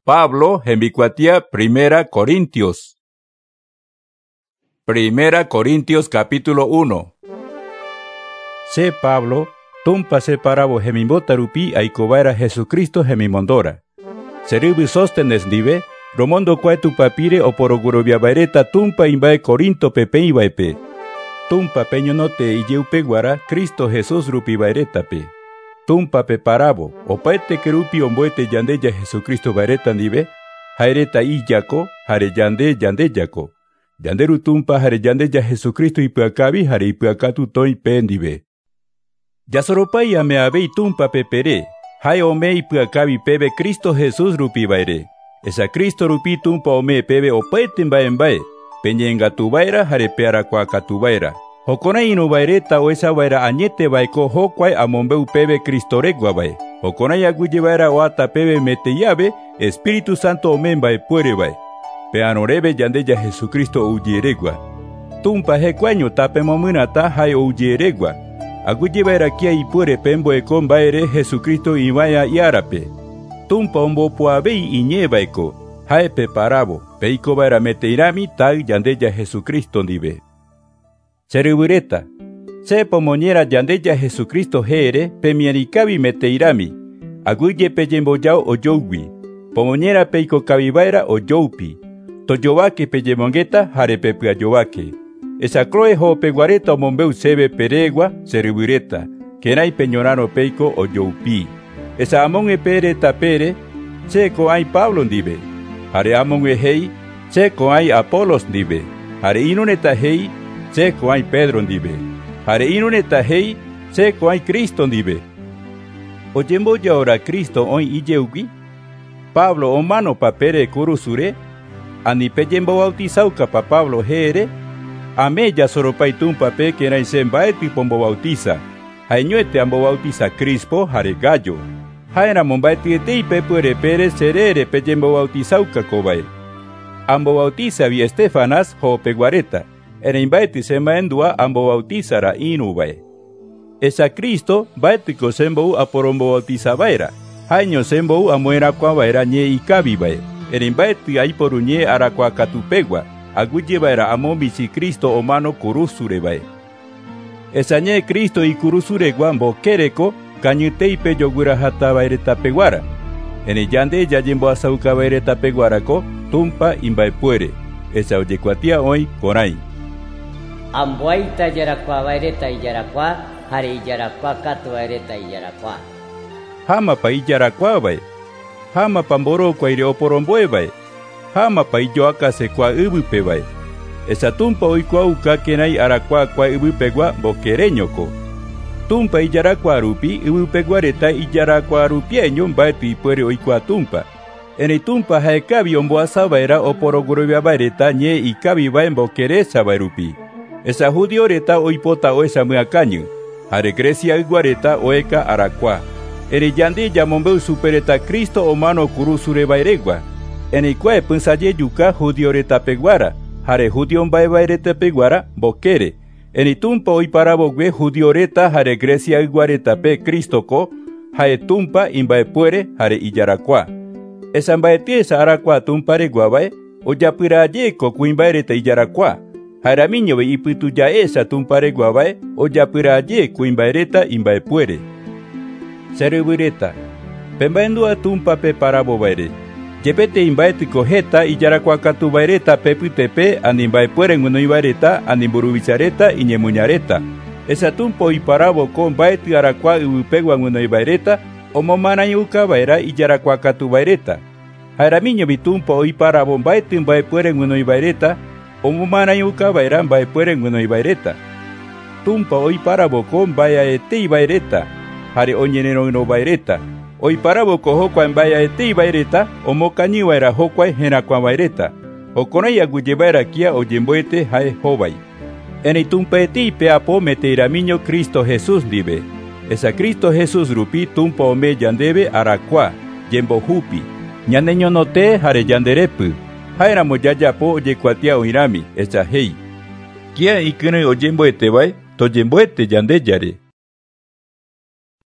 Pablo hembikuatia Primera Corintios. Primera Corintios capítulo 1. Se Pablo, tumpa separabo hemimota rupi aikovaera Jesucristo hemimondora. Seribu sostenes nive, romondo quaetu papire oporogurobia baireta tumpa imbae Corinto pepe ibaepe. Tumpa peñonote iyeupeguara Cristo Jesús rupi bairetape. Tumpa peparabo, opaete kerupi omboete yandeya Jesucristo baireta nive, jaireta iyako, jare yandeyako. Yanderu tumpa jare yandeya Jesucristo ipuakabi jare ipuakatu toi pendive. Yasoropai ameabei tumpa pepere, jai ome ipuakabi pebe Cristo Jesús rupi baire. Esa Cristo rupi tumpa ome pebe opaete mbae, peñenga tu baira jare pearakuaka tu baira. Hokona inu baireta o esa baira añete baiko hokwai amombeu pebe Cristo regua bae. Hokona yaguye baira oata pebe mete llave, Espíritu Santo omen bae puere bae. Peanorebe yandeya Jesucristo uyeregua. Tumpa hecuaño tape momunata hai uyeregua. Aguye baira kia ipure pembo ekon baire Jesucristo imaya yarape. Tumpa ombo puabei iñe baiko. Hai peparabo, peiko baira meteirami tal yandeya Jesucristo nive. Cerebureta, se pomoniera yandeya Jesucristo jere, pemiarikabi meteirami. Aguye peyemboyao o yougui. Pomoniera peiko kabibaira o youpi. Toyobake peyemongeta jare pepiayobake. Esa croe ho peguareta o mombeu sebe peregua, cerebureta. Kenai peñorano peiko o youpi. Esa amon epere tapere, se ko ai Pablo ndibe. Jare amon hei, se ko ai Apolos ndibe. Jare inuneta hei, se ko ai Pedro ndibe. Jare inuneta hei, se ko ai Cristo ndibe. Oyembo yaora Cristo oi iyeugi. Pablo omano papere kurusure. Ani peyembo bautizauka pa Pablo here. Ame ya soropai tumpa pe kenai sembaeti pombo bautiza. Haeñuete ambo bautiza Crispo jare Gallo. Haena mombaeti etei pepure pere serere peyembo bautizauka kobae. Ambo bautiza vi Estefanas ho peguareta. Ereimbaeti semaendua ambo bautizara inubae. Esa Cristo baetiko sembou aporombo bautiza baera. Haeño sembou amuera kwa baera nye ikabibae. Ereimbaeti aiporuñe arakwa katupegua. Aguye baera amombisi Cristo omano kurusurebae. Esa nye Cristo y kurusuregua mbo kereko kañutei peyogura hata baereta peguara. Ene yande yayembo asauka baereta peguarako tumpa imbae puere. Esa oyekuatia hoy korai. Amboaita yarakwa baireta iyarakwa, jare iyarakwa katu baireta iyarakwa. Hama pa iyarakwa bae. Hama pa mboro kwa ire oporomboe bae. Hama pa iyoaka se kwa ubupe bae. Esa tumpa oikwa uka kenai arakwa kwa ubupegua bokereñoko. Tumpa iyarakwa rupi ubupeguareta iyarakwa rupieño mbaetu ipuere oikwa tumpa. Ene tumpa haekabi omboasa baera oporogurubia baereta nye ikabi bae mbokeresa baerupi. Esa judioreta oipota oesa muacaño. Jare Grecia iguareta oeka arakwa. Ere yande yamombeu supereta Cristo omano kurusure bairegua. Ene ikue pensaye yuka judioreta peguara. Jare judion baereta peguara bokere. Ene tumpa oiparabogwe judioreta jare Grecia iguareta pe Cristo ko. Jare tumpa imbaepuere jare iyarakwa. Esa mbaetiesa arakwa tumpa reguabae. Oyapiraye ko kuimbaereta iyarakwa. Jaramiño ve iputu ya esa tumpare guabae o ya piraye cuimbaereta imbae puere. Cerebureta. Pembaendua tumpa pe parabo baire. Yepete imbae tikojeta y yaracuacatu baireta peputepe animbae puere nguno ibareta animburubichareta y ñemuñareta. Esa tumpo y parabo con baeti aracua ubupegua nguno ibareta o momana yuka baira y yaracuacatu baireta. Jaramiño vitumpo y parabo baeti imbae puere nguno ibareta. Omumana yuka baira mbae puere nguno ibaireta. Tumpa oi paraboko mbaya ete ibaireta. Jare oñenero no baireta. Oi paraboko hokwa mbaya ete ibaireta. Omokañi baira hokwa henakwa baireta. Okona yaguye baira kia oyemboete hae hobai. Ene tumpa ete ipeapo meteiramiño Cristo Jesús dibe. Esa Cristo Jesús rupi tumpa ome yandebe arakwa. Yembo hupi. Ñaneño note jare yanderepu. Haera moyayapo oyekuatia oirami, esa hei. Kia ikune oyemboete bae, toyemboete yandeyare.